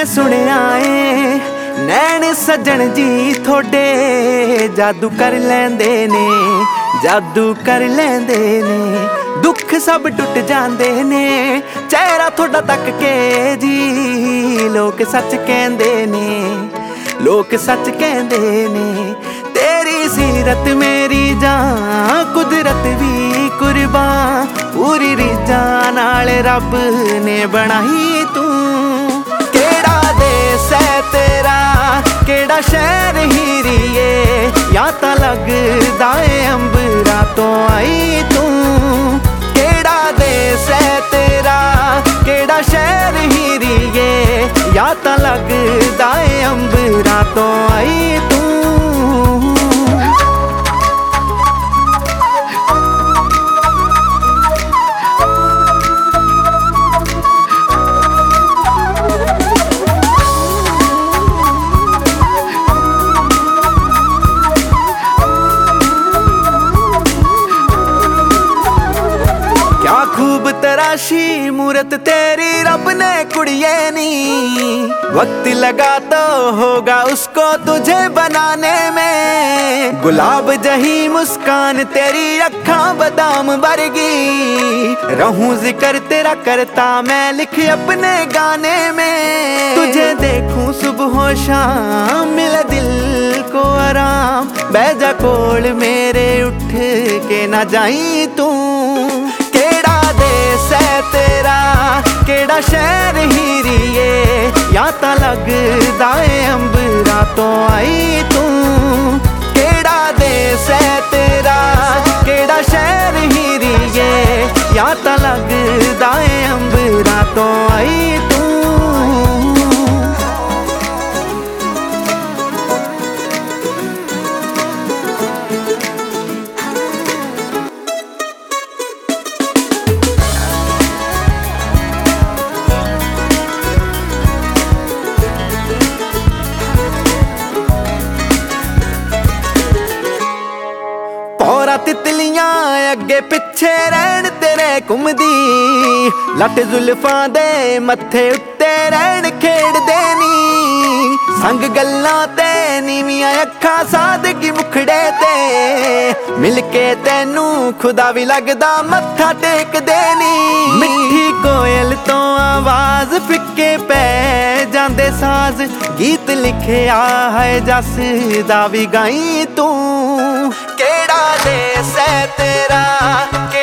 मैं सुनिया ए नैन सज्जन जी थोड़े जादू कर लैंदे ने, जादू कर लैंदे ने। दुख सब टुट जांदे ने चेहरा थोड़ा तक के जी। लोग सच कहंदे ने, लोग सच कहंदे ने। तेरी सीरत मेरी जान कुदरत भी कुर्बान, पूरी रीझां नाल रब ने बनाई तू। केड़ा देस है तेरा, केड़ा शहर हीरिए, या तां लगदा ए अंबरा तो आई तू। केड़ा देस है तेरा, केड़ा शहर हीरिए, या तां लगदा ए अंबरा तो आई तू। खूब तराशी मूरत तेरी रब ने कुड़िए नी। वक्त लगा तो होगा उसको तुझे बनाने में। गुलाब जही मुस्कान तेरी अखां बादाम वर्गी। रहूं जिक्र तेरा करता मैं लिख अपने गाने में। तुझे देखूं सुबह शाम मिले दिल को आराम। बैजा कोल मेरे उठ के ना जाई तू। केड़ा देस है तेरा, केड़ा शहर हीरिए, या तां लगदा ए अंबरा तो आई तू। केड़ा देस है तेरा, केड़ा शहर हीरिए, या तां लगदा ए अंबरा तो आई तू। पौरा तितलियां अगे पिछे रहन तेरे घुमदी। लट जुल्फां दे मत्थे उत्ते रहन खेड़दे नी। संग गल्लां ते नीवियां अखां सादगी मुखड़े ते। मिलके तैनू खुदा भी लगदा मत्था टेकदे नी। मिठी कोयल तो आवाज फिक्के पै जांदे साज। गीत लिखिया है जस दा भी गाई तू। केड़ा देस है तेरा,